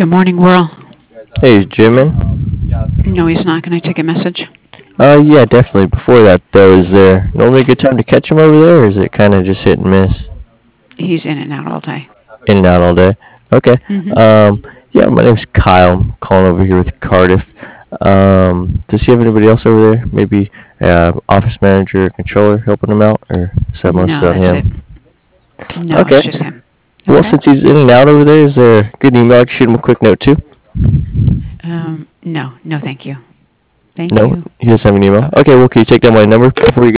Good morning, Whirl. Hey, Jim in? No, he's not. Can I take a message? Yeah, definitely. Before that, though, is there normally a good time to catch him over there, or is it kind of just hit and miss? He's in and out all day. In and out all day? Okay. Mm-hmm. Yeah, my name's Kyle. I'm calling over here with Cardiff. Does he have anybody else over there? Maybe office manager or controller helping him out, or is that No, mostly on that's him? it. No, it's Okay. just him. Well, Okay. since he's in and out over there, is there a good email I can shoot him a quick note to? No, no, thank you. Thank No, you. he doesn't have an email. Bye bye. Okay, well, can you take down my number before you